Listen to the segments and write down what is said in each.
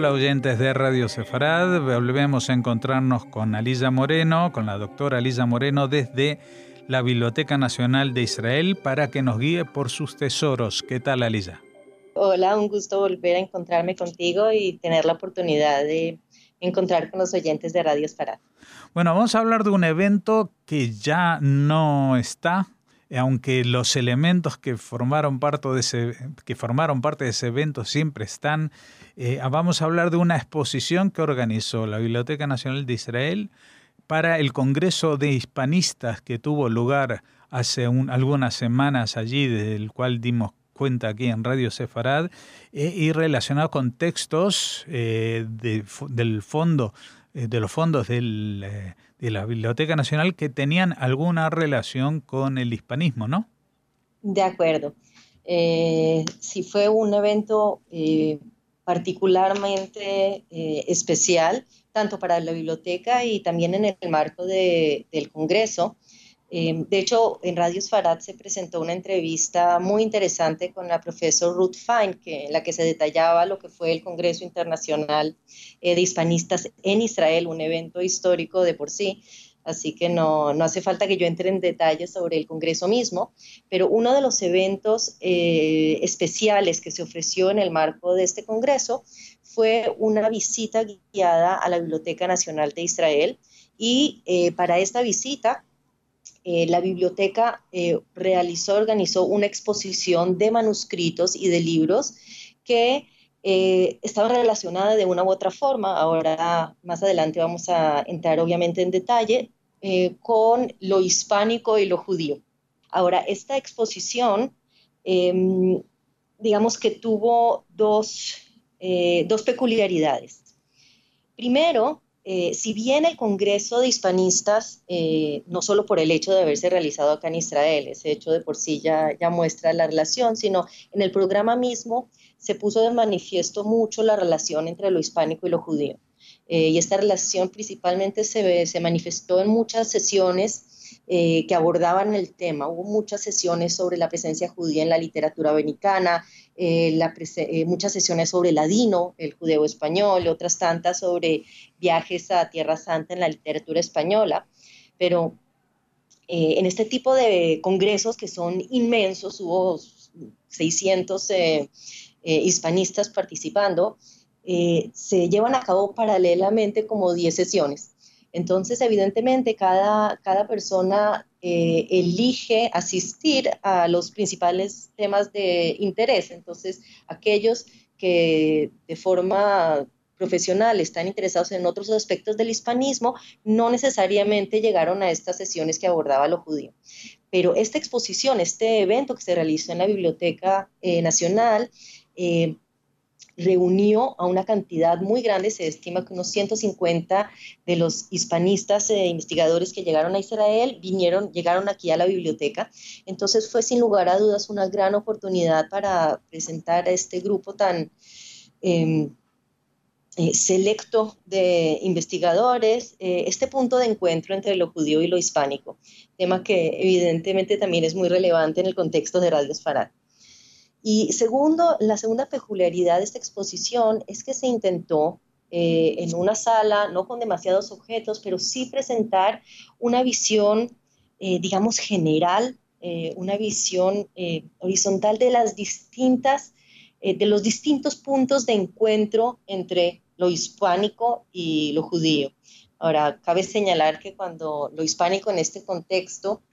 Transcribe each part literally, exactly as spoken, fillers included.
Hola oyentes de Radio Sefarad, volvemos a encontrarnos con Aliya Moreno, con la doctora Aliya Moreno desde la Biblioteca Nacional de Israel para que nos guíe por sus tesoros. ¿Qué tal, Aliya? Hola, un gusto volver a encontrarme contigo y tener la oportunidad de encontrar con los oyentes de Radio Sefarad. Bueno, vamos a hablar de un evento que ya no está, aunque los elementos que formaron parte de ese, que formaron parte de ese evento siempre están. Eh, vamos a hablar de una exposición que organizó la Biblioteca Nacional de Israel para el Congreso de Hispanistas que tuvo lugar hace un, algunas semanas allí, del cual dimos cuenta aquí en Radio Sefarad, eh, y relacionado con textos eh, de, del fondo, eh, de los fondos del, eh, de la Biblioteca Nacional que tenían alguna relación con el hispanismo, ¿no? De acuerdo. Eh, sí fue un evento eh, particularmente eh, especial, tanto para la biblioteca y también en el marco de, del Congreso. Eh, de hecho, en Radio Sefarad se presentó una entrevista muy interesante con la profesora Ruth Fine, que, en la que se detallaba lo que fue el Congreso Internacional eh, de Hispanistas en Israel, un evento histórico de por sí. Así que no, no hace falta que yo entre en detalles sobre el Congreso mismo, pero uno de los eventos eh, especiales que se ofreció en el marco de este Congreso fue una visita guiada a la Biblioteca Nacional de Israel, y eh, para esta visita eh, la biblioteca eh, realizó, organizó una exposición de manuscritos y de libros que Eh, estaba relacionada de una u otra forma. Ahora, más adelante vamos a entrar obviamente en detalle eh, con lo hispánico y lo judío. Ahora, esta exposición, eh, digamos que tuvo dos, eh, dos peculiaridades. Primero, eh, si bien el Congreso de Hispanistas, eh, no solo por el hecho de haberse realizado acá en Israel, ese hecho de por sí ya, ya muestra la relación, sino en el programa mismo se puso de manifiesto mucho la relación entre lo hispánico y lo judío. Eh, y esta relación principalmente se, se manifestó en muchas sesiones eh, que abordaban el tema. Hubo muchas sesiones sobre la presencia judía en la literatura americana, eh, la eh, muchas sesiones sobre el ladino, el judeo español, otras tantas sobre viajes a Tierra Santa en la literatura española. Pero eh, en este tipo de congresos que son inmensos, hubo seiscientos eh, eh, hispanistas participando, eh, se llevan a cabo paralelamente como diez sesiones. Entonces, evidentemente, cada, cada persona eh, elige asistir a los principales temas de interés. Entonces, aquellos que de forma profesional están interesados en otros aspectos del hispanismo, no necesariamente llegaron a estas sesiones que abordaba lo judío. Pero esta exposición, este evento que se realizó en la Biblioteca eh, Nacional, eh, reunió a una cantidad muy grande, se estima que unos ciento cincuenta de los hispanistas e eh, investigadores que llegaron a Israel vinieron, llegaron aquí a la biblioteca. Entonces fue sin lugar a dudas una gran oportunidad para presentar a este grupo tan eh, eh, selecto de investigadores eh, este punto de encuentro entre lo judío y lo hispánico, tema que evidentemente también es muy relevante en el contexto de Radio Sefarad. Y segundo, la segunda peculiaridad de esta exposición es que se intentó eh, en una sala, no con demasiados objetos, pero sí presentar una visión, eh, digamos, general, eh, una visión eh, horizontal de las distintas, eh, de los distintos puntos de encuentro entre lo hispánico y lo judío. Ahora, cabe señalar que cuando lo hispánico en este contexto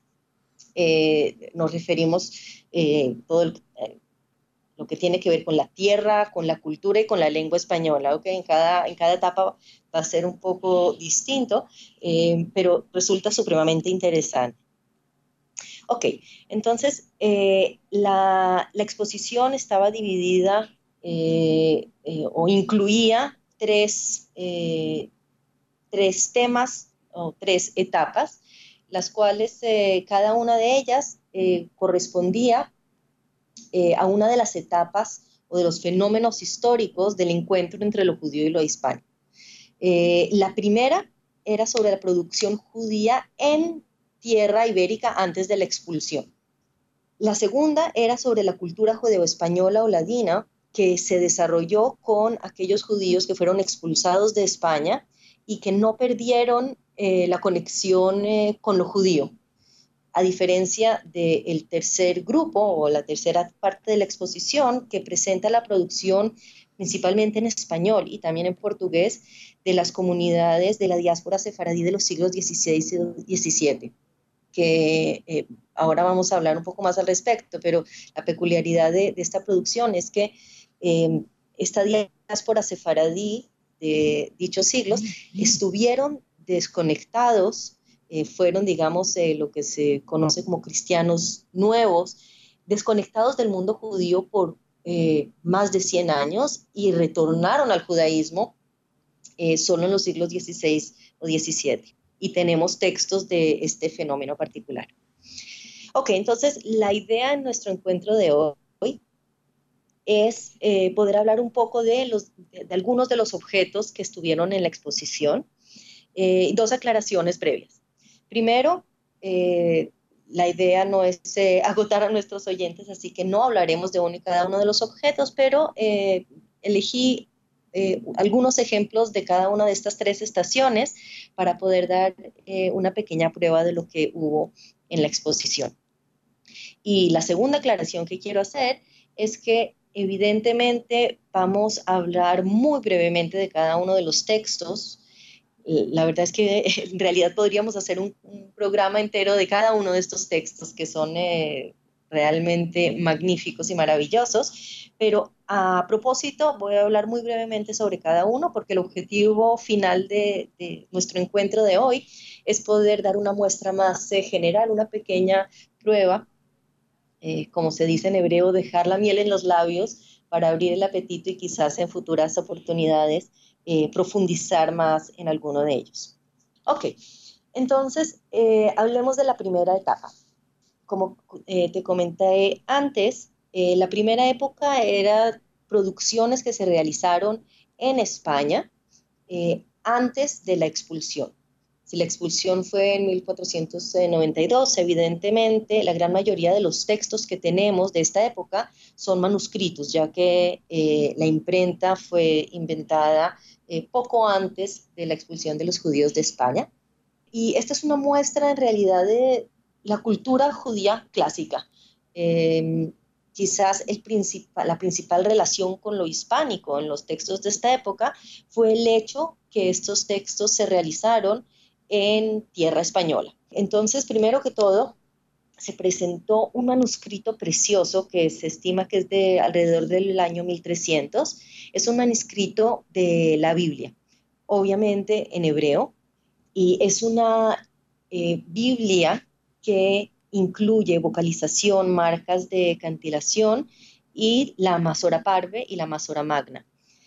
eh, nos referimos eh, todo el eh, lo que tiene que ver con la tierra, con la cultura y con la lengua española, ¿ok? En cada, en cada etapa va a ser un poco distinto, eh, pero resulta supremamente interesante. Ok, entonces eh, la, la exposición estaba dividida eh, eh, o incluía tres, eh, tres temas o tres etapas, las cuales eh, cada una de ellas eh, correspondía Eh, a una de las etapas o de los fenómenos históricos del encuentro entre lo judío y lo hispánico. Eh, la primera era sobre la producción judía en tierra ibérica antes de la expulsión. La segunda era sobre la cultura judeo-española o ladina que se desarrolló con aquellos judíos que fueron expulsados de España y que no perdieron eh, la conexión eh, con lo judío, a diferencia del tercer grupo o la tercera parte de la exposición que presenta la producción principalmente en español y también en portugués de las comunidades de la diáspora sefaradí de los siglos dieciséis y diecisiete, que eh, ahora vamos a hablar un poco más al respecto, pero la peculiaridad de, de esta producción es que eh, esta diáspora sefaradí de dichos siglos estuvieron desconectados, eh, fueron, digamos, eh, lo que se conoce como cristianos nuevos, desconectados del mundo judío por eh, más de cien años y retornaron al judaísmo eh, solo en los siglos dieciséis o diecisiete. Y tenemos textos de este fenómeno particular. Ok, entonces la idea en nuestro encuentro de hoy es eh, poder hablar un poco de, los, de, de algunos de los objetos que estuvieron en la exposición. Eh, dos aclaraciones previas. Primero, eh, la idea no es eh, agotar a nuestros oyentes, así que no hablaremos de uno y cada uno de los objetos, pero eh, elegí eh, algunos ejemplos de cada una de estas tres estaciones para poder dar eh, una pequeña prueba de lo que hubo en la exposición. Y la segunda aclaración que quiero hacer es que evidentemente vamos a hablar muy brevemente de cada uno de los textos. La verdad es que en realidad podríamos hacer un, un programa entero de cada uno de estos textos que son eh, realmente magníficos y maravillosos, pero a propósito voy a hablar muy brevemente sobre cada uno porque el objetivo final de, de nuestro encuentro de hoy es poder dar una muestra más eh, general, una pequeña prueba, eh, como se dice en hebreo, dejar la miel en los labios para abrir el apetito y quizás en futuras oportunidades Eh, profundizar más en alguno de ellos. Ok, entonces eh, hablemos de la primera etapa. Como eh, te comenté antes, eh, la primera época era producciones que se realizaron en España eh, antes de la expulsión. Si la expulsión fue en mil cuatrocientos noventa y dos, evidentemente la gran mayoría de los textos que tenemos de esta época son manuscritos, ya que eh, la imprenta fue inventada eh, poco antes de la expulsión de los judíos de España. Y esta es una muestra en realidad de la cultura judía clásica. Eh, quizás el principal, la principal relación con lo hispánico en los textos de esta época fue el hecho que estos textos se realizaron en tierra española. Entonces, primero que todo, se presentó un manuscrito precioso que se estima que es de alrededor del año mil trescientos. Es un manuscrito de la Biblia, obviamente en hebreo, y es una eh, Biblia que incluye vocalización, marcas de cantilación y la Masora Parve y la Masora Magna.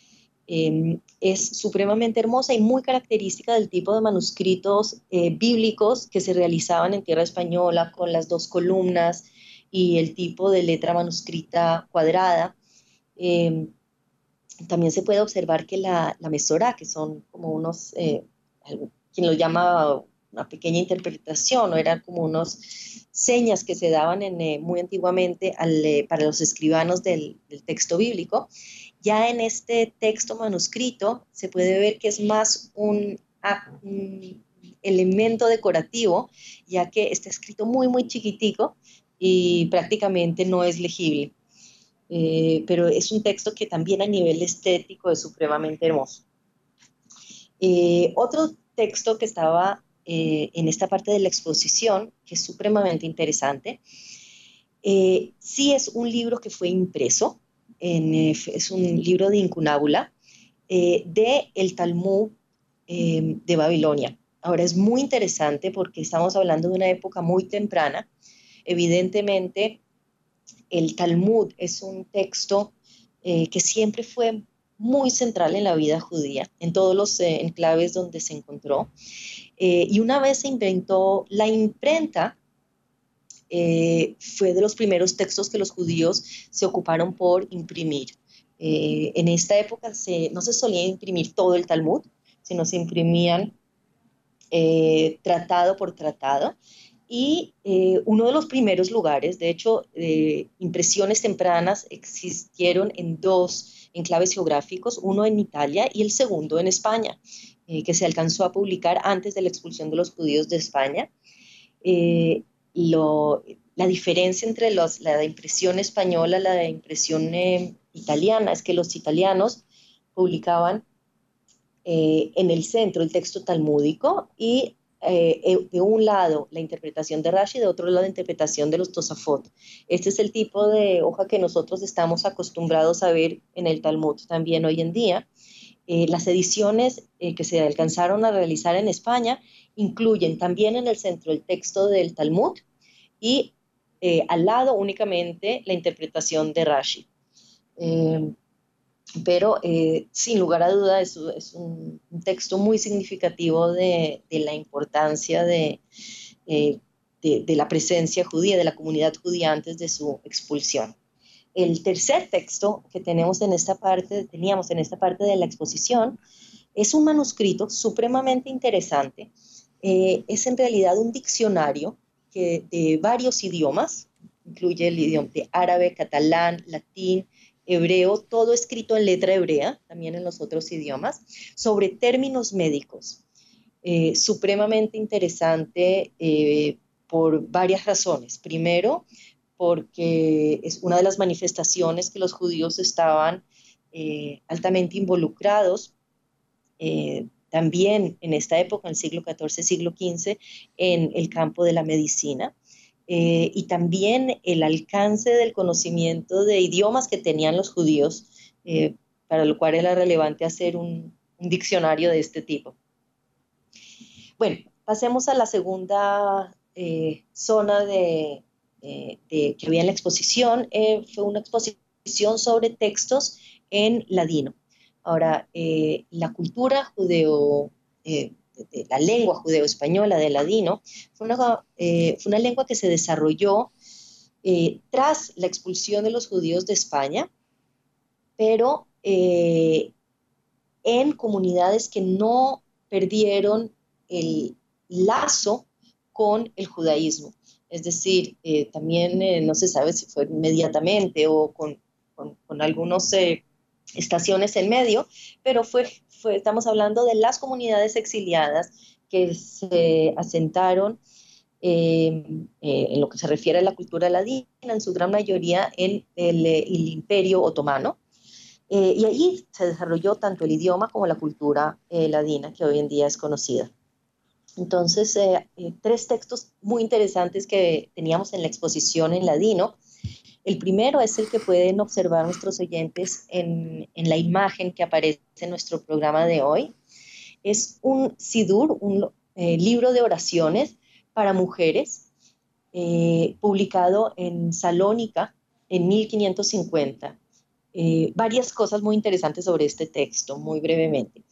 Eh, es supremamente hermosa y muy característica del tipo de manuscritos eh, bíblicos que se realizaban en tierra española con las dos columnas y el tipo de letra manuscrita cuadrada. Eh, también se puede observar que la, la mesora, que son como unos, eh, quien lo llama una pequeña interpretación, o eran como unos señas que se daban en, eh, muy antiguamente al, eh, para los escribanos del, del texto bíblico. Ya en este texto manuscrito se puede ver que es más un, un elemento decorativo, ya que está escrito muy, muy chiquitico y prácticamente no es legible. Eh, pero es un texto que también a nivel estético es supremamente hermoso. Eh, otro texto que estaba eh, en esta parte de la exposición, que es supremamente interesante, eh, sí es un libro que fue impreso, en, eh, es un libro de incunábula eh, de el Talmud eh, de Babilonia. Ahora es muy interesante porque estamos hablando de una época muy temprana. Evidentemente, el Talmud es un texto eh, que siempre fue muy central en la vida judía, en todos los eh, enclaves donde se encontró. Eh, y una vez se inventó la imprenta, eh, fue de los primeros textos que los judíos se ocuparon por imprimir. Eh, en esta época se, no se solía imprimir todo el Talmud, sino se imprimían eh, tratado por tratado. Y eh, uno de los primeros lugares, de hecho, eh, impresiones tempranas existieron en dos enclaves geográficos, uno en Italia y el segundo en España, eh, que se alcanzó a publicar antes de la expulsión de los judíos de España. Eh, lo, la diferencia entre los, la impresión española y la impresión eh, italiana es que los italianos publicaban eh, en el centro el texto talmúdico y eh, de un lado la interpretación de Rashi, de otro lado la interpretación de los Tosafot. Este es el tipo de hoja que nosotros estamos acostumbrados a ver en el Talmud también hoy en día. Eh, las ediciones eh, que se alcanzaron a realizar en España incluyen también en el centro el texto del Talmud y eh, al lado únicamente la interpretación de Rashi. Eh, pero eh, sin lugar a duda es, es un, un, texto muy significativo de, de la importancia de, eh, de, de la presencia judía, de la comunidad judía antes de su expulsión. El tercer texto que tenemos en esta parte, teníamos en esta parte de la exposición es un manuscrito supremamente interesante. Eh, es en realidad un diccionario que, de varios idiomas, incluye el idioma de árabe, catalán, latín, hebreo, todo escrito en letra hebrea, también en los otros idiomas, sobre términos médicos. Eh, supremamente interesante eh, por varias razones. Primero, porque es una de las manifestaciones que los judíos estaban eh, altamente involucrados, eh, también en esta época, en el siglo catorce, siglo quince, en el campo de la medicina. Eh, y también el alcance del conocimiento de idiomas que tenían los judíos, eh, para lo cual era relevante hacer un, un diccionario de este tipo. Bueno, pasemos a la segunda eh, zona de, eh, de, que había en la exposición. Eh, fue una exposición sobre textos en ladino. Ahora, eh, la cultura judeo, eh, de la lengua judeo-española de ladino fue una, eh, fue una lengua que se desarrolló eh, tras la expulsión de los judíos de España, pero eh, en comunidades que no perdieron el lazo con el judaísmo. Es decir, eh, también eh, no se sabe si fue inmediatamente o con, con, con algunas eh, estaciones en medio, pero fue, fue, estamos hablando de las comunidades exiliadas que se asentaron eh, eh, en lo que se refiere a la cultura ladina, en su gran mayoría en el, el Imperio Otomano. Eh, y allí se desarrolló tanto el idioma como la cultura eh, ladina, que hoy en día es conocida. Entonces, eh, eh, tres textos muy interesantes que teníamos en la exposición en ladino. El primero es el que pueden observar nuestros oyentes en, en la imagen que aparece en nuestro programa de hoy. Es un sidur, un eh, libro de oraciones para mujeres, eh, publicado en Salónica en mil quinientos cincuenta. Eh, varias cosas muy interesantes sobre este texto, muy brevemente.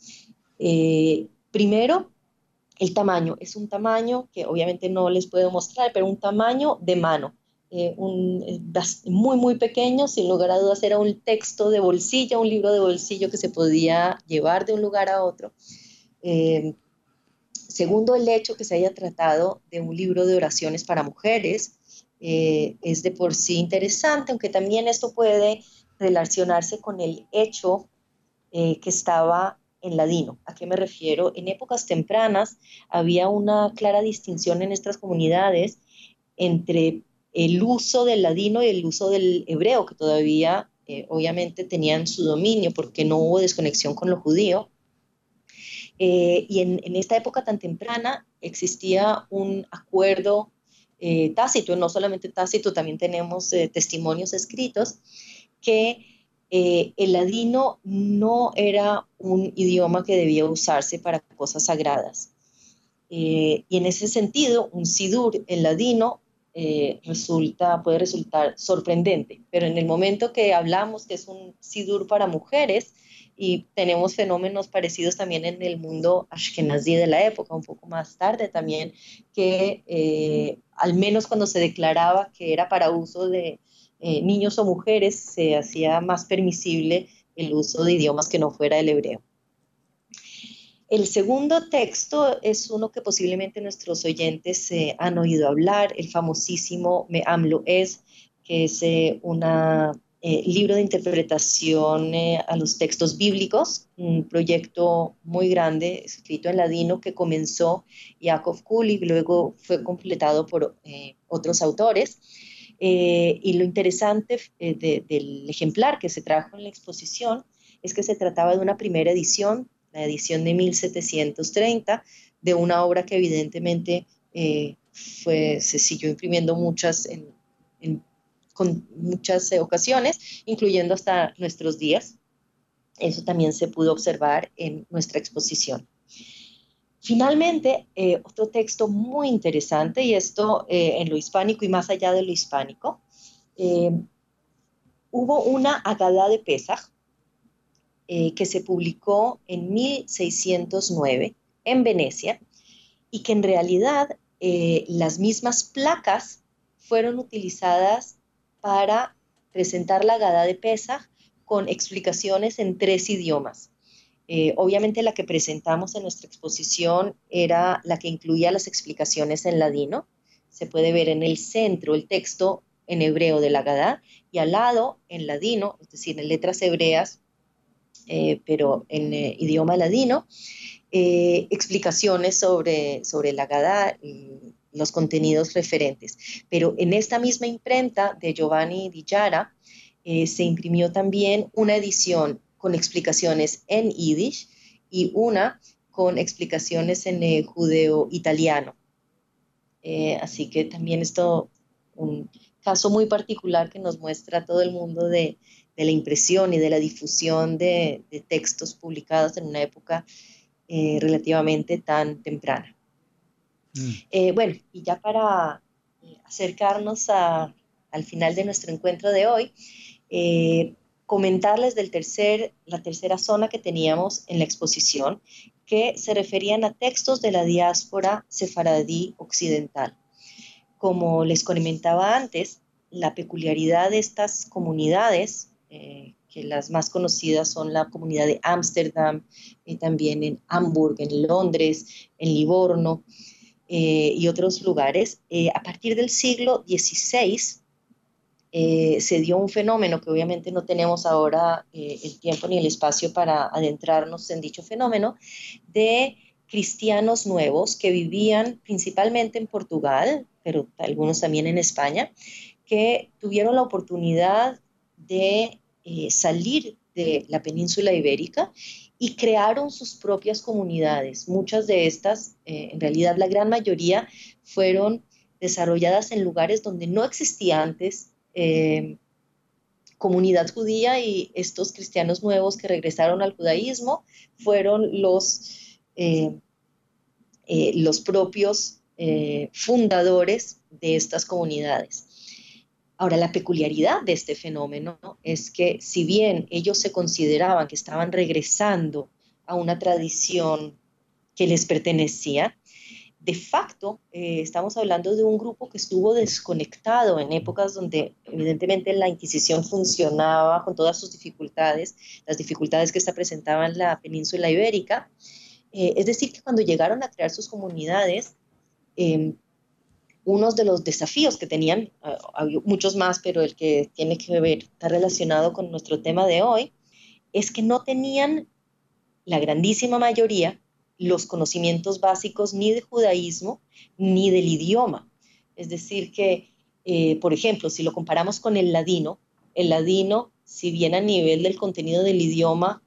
Eh, primero, el tamaño. Es un tamaño que obviamente no les puedo mostrar, pero un tamaño de mano. Eh, un, eh, muy, muy pequeño, sin lugar a dudas era un texto de bolsillo, un libro de bolsillo que se podía llevar de un lugar a otro. Eh, segundo, el hecho que se haya tratado de un libro de oraciones para mujeres eh, es de por sí interesante, aunque también esto puede relacionarse con el hecho eh, que estaba en ladino. ¿A qué me refiero? En épocas tempranas había una clara distinción en estas comunidades entre el uso del ladino y el uso del hebreo, que todavía eh, obviamente tenían su dominio porque no hubo desconexión con lo judío. Eh, y en, en esta época tan temprana existía un acuerdo eh, tácito, no solamente tácito, también tenemos eh, testimonios escritos, que eh, el ladino no era un idioma que debía usarse para cosas sagradas. Eh, y en ese sentido, un sidur en ladino eh, resulta, puede resultar sorprendente, pero en el momento que hablamos que es un sidur para mujeres, y tenemos fenómenos parecidos también en el mundo ashkenazí de la época, un poco más tarde también, que eh, al menos cuando se declaraba que era para uso de eh, niños o mujeres, se hacía más permisible el uso de idiomas que no fuera el hebreo. El segundo texto es uno que posiblemente nuestros oyentes eh, han oído hablar, el famosísimo Me'am Lo'ez, que es eh, un eh, libro de interpretación eh, a los textos bíblicos, un proyecto muy grande, escrito en ladino, que comenzó Yaakov Kul y luego fue completado por eh, otros autores. Eh, y lo interesante eh, de, del ejemplar que se trajo en la exposición es que se trataba de una primera edición, la edición de mil setecientos treinta, de una obra que evidentemente eh, fue, se siguió imprimiendo muchas en, en, con muchas eh, ocasiones, incluyendo hasta nuestros días. Eso también se pudo observar en nuestra exposición. Finalmente, eh, otro texto muy interesante, y esto eh, en lo hispánico y más allá de lo hispánico, eh, hubo una Agadá de Pesaj, Eh, que se publicó en mil seiscientos nueve en Venecia y que en realidad eh, las mismas placas fueron utilizadas para presentar la Agadá de Pesaj con explicaciones en tres idiomas. Eh, obviamente la que presentamos en nuestra exposición era la que incluía las explicaciones en ladino. Se puede ver en el centro el texto en hebreo de la Agadá y al lado en ladino, es decir, en letras hebreas, Eh, pero en eh, idioma ladino, eh, explicaciones sobre, sobre la Agadá y los contenidos referentes. Pero en esta misma imprenta de Giovanni Di Giara eh, se imprimió también una edición con explicaciones en yiddish y una con explicaciones en eh, judeo-italiano. Eh, así que también esto, un caso muy particular que nos muestra a todo el mundo de, de la impresión y de la difusión de, de textos publicados en una época eh, relativamente tan temprana. Mm. Eh, bueno, y ya para eh, acercarnos a, al final de nuestro encuentro de hoy, eh, comentarles del tercer, la tercera zona que teníamos en la exposición, que se referían a textos de la diáspora sefaradí occidental. Como les comentaba antes, la peculiaridad de estas comunidades, eh, que las más conocidas son la comunidad de Ámsterdam, eh, también en Hamburg, en Londres, en Livorno eh, y otros lugares, eh, a partir del siglo dieciséis eh, se dio un fenómeno que obviamente no tenemos ahora eh, el tiempo ni el espacio para adentrarnos en dicho fenómeno, de cristianos nuevos que vivían principalmente en Portugal, pero algunos también en España, que tuvieron la oportunidad de eh, salir de la península ibérica y crearon sus propias comunidades. Muchas de estas, eh, en realidad la gran mayoría, fueron desarrolladas en lugares donde no existía antes eh, comunidad judía, y estos cristianos nuevos que regresaron al judaísmo fueron los, eh, eh, los propios eh, fundadores de estas comunidades. Ahora, la peculiaridad de este fenómeno es que si bien ellos se consideraban que estaban regresando a una tradición que les pertenecía, de facto eh, estamos hablando de un grupo que estuvo desconectado en épocas donde evidentemente la Inquisición funcionaba con todas sus dificultades, las dificultades que esta presentaba en la península ibérica. Eh, es decir, que cuando llegaron a crear sus comunidades, eh, unos de los desafíos que tenían, uh, hay muchos más, pero el que tiene que ver, está relacionado con nuestro tema de hoy, es que no tenían la grandísima mayoría los conocimientos básicos ni de judaísmo ni del idioma. Es decir que, eh, por ejemplo, si lo comparamos con el ladino, el ladino, si bien a nivel del contenido del idioma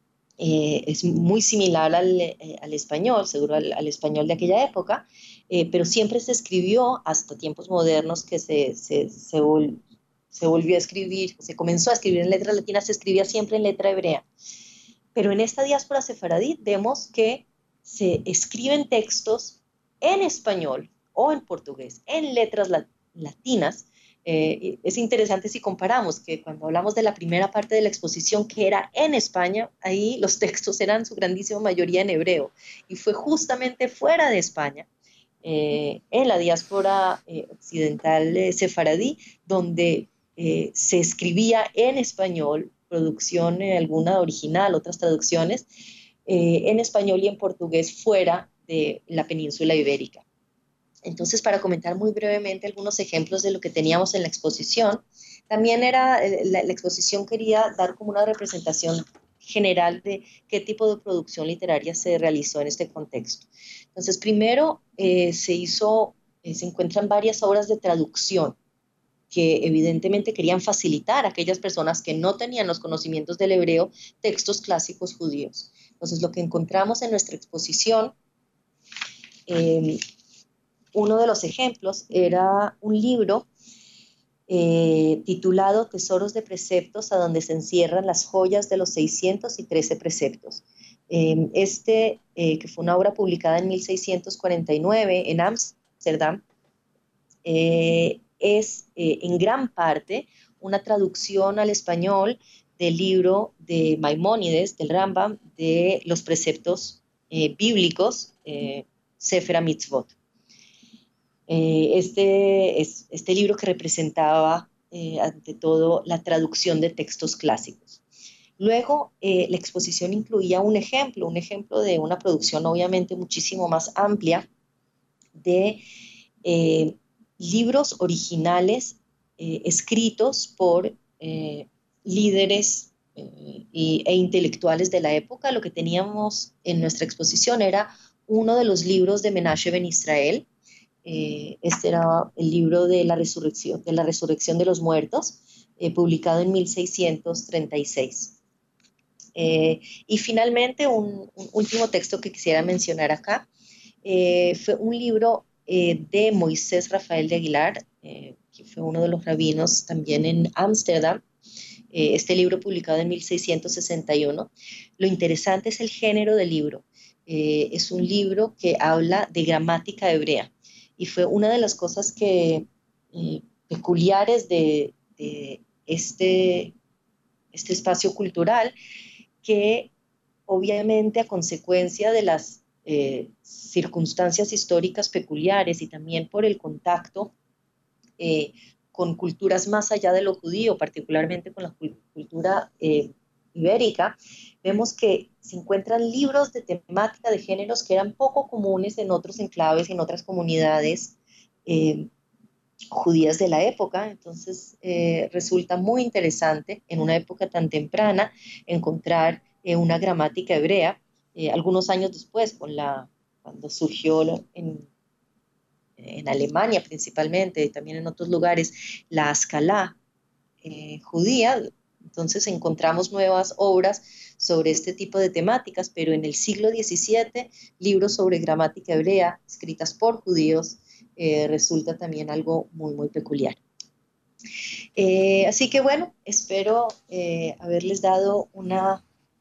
eh, es muy similar al, eh, al español, seguro al, al español de aquella época, eh, pero siempre se escribió hasta tiempos modernos que se, se, se, vol, se volvió a escribir, se comenzó a escribir en letra latina, se escribía siempre en letra hebrea. Pero en esta diáspora sefaradí vemos que se escriben textos en español o en portugués, en letras lat latinas. Eh, es interesante si comparamos que cuando hablamos de la primera parte de la exposición, que era en España, ahí los textos eran su grandísima mayoría en hebreo. Y fue justamente fuera de España, eh, en la diáspora eh, occidental eh, sefaradí, donde eh, se escribía en español, producción eh, alguna original, otras traducciones, eh, en español y en portugués fuera de la península ibérica. Entonces, para comentar muy brevemente algunos ejemplos de lo que teníamos en la exposición, también era, la, la exposición quería dar como una representación general de qué tipo de producción literaria se realizó en este contexto. Entonces, primero eh, se hizo, eh, se encuentran varias obras de traducción que evidentemente querían facilitar a aquellas personas que no tenían los conocimientos del hebreo textos clásicos judíos. Entonces, lo que encontramos en nuestra exposición, eh, uno de los ejemplos era un libro eh, titulado Tesoros de Preceptos, a donde se encierran las joyas de los seiscientos trece preceptos. Eh, este, eh, que fue una obra publicada en mil seiscientos cuarenta y nueve en Ámsterdam, eh, es eh, en gran parte una traducción al español del libro de Maimónides, del Rambam, de los preceptos eh, bíblicos, eh, Sefer HaMitzvot. Eh, este, es, este libro que representaba, eh, ante todo, la traducción de textos clásicos. Luego, eh, la exposición incluía un ejemplo, un ejemplo de una producción obviamente muchísimo más amplia de eh, libros originales eh, escritos por eh, líderes eh, y, e intelectuales de la época. Lo que teníamos en nuestra exposición era uno de los libros de Menashe Ben Israel. Eh, este era el libro de la resurrección de, la resurrección de los muertos, eh, publicado en mil seiscientos treinta y seis. Eh, y finalmente, un, un último texto que quisiera mencionar acá, eh, fue un libro eh, de Moisés Rafael de Aguilar, eh, que fue uno de los rabinos también en Ámsterdam. Eh, este libro publicado en mil seiscientos sesenta y uno. Lo interesante es el género del libro. Eh, es un libro que habla de gramática hebrea, y fue una de las cosas que, eh, peculiares de, de este, este espacio cultural, que obviamente a consecuencia de las eh, circunstancias históricas peculiares y también por el contacto eh, con culturas más allá de lo judío, particularmente con la cultura eh, ibérica, vemos que se encuentran libros de temática de géneros que eran poco comunes en otros enclaves y en otras comunidades eh, judías de la época. Entonces eh, resulta muy interesante en una época tan temprana encontrar eh, una gramática hebrea. Eh, algunos años después, con la, cuando surgió en, en Alemania principalmente y también en otros lugares la Ascalá eh, judía, entonces encontramos nuevas obras sobre este tipo de temáticas, pero en el siglo diecisiete, libros sobre gramática hebrea escritas por judíos eh, resulta también algo muy, muy peculiar. Eh, así que bueno, espero eh, haberles dado una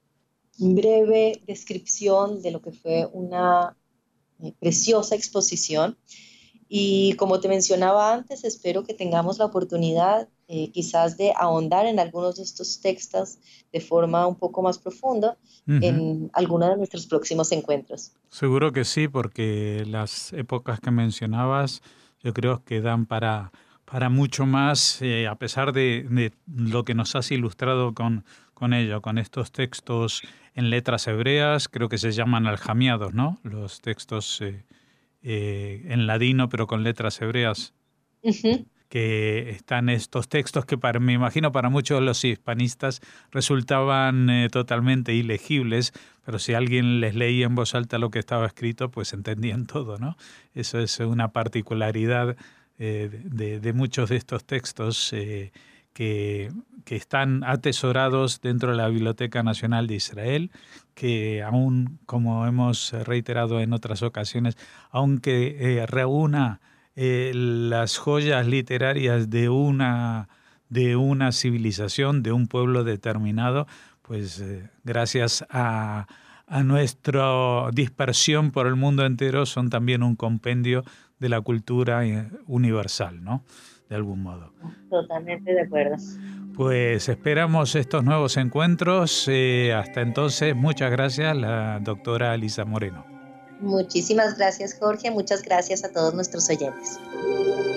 breve descripción de lo que fue una eh, preciosa exposición. Y como te mencionaba antes, espero que tengamos la oportunidad eh, quizás de ahondar en algunos de estos textos de forma un poco más profunda uh-huh. en alguno de nuestros próximos encuentros. Seguro que sí, porque las épocas que mencionabas yo creo que dan para, para mucho más, eh, a pesar de, de lo que nos has ilustrado con, con ello, con estos textos en letras hebreas, creo que se llaman aljamiados, ¿no? Los textos Eh, Eh, en ladino, pero con letras hebreas, uh-huh. que están estos textos que para, me imagino para muchos de los hispanistas resultaban eh, totalmente ilegibles, pero si alguien les leía en voz alta lo que estaba escrito, pues entendían todo, ¿no? Eso es una particularidad eh, de, de muchos de estos textos eh, que, que están atesorados dentro de la Biblioteca Nacional de Israel, que aún, como hemos reiterado en otras ocasiones, aunque eh, reúna eh, las joyas literarias de una, de una civilización, de un pueblo determinado, pues eh, gracias a, a nuestra dispersión por el mundo entero, son también un compendio de la cultura universal, ¿no? De algún modo. Totalmente de acuerdo. Pues esperamos estos nuevos encuentros. Eh, hasta entonces, muchas gracias, la doctora Lisa Moreno. Muchísimas gracias, Jorge. Muchas gracias a todos nuestros oyentes.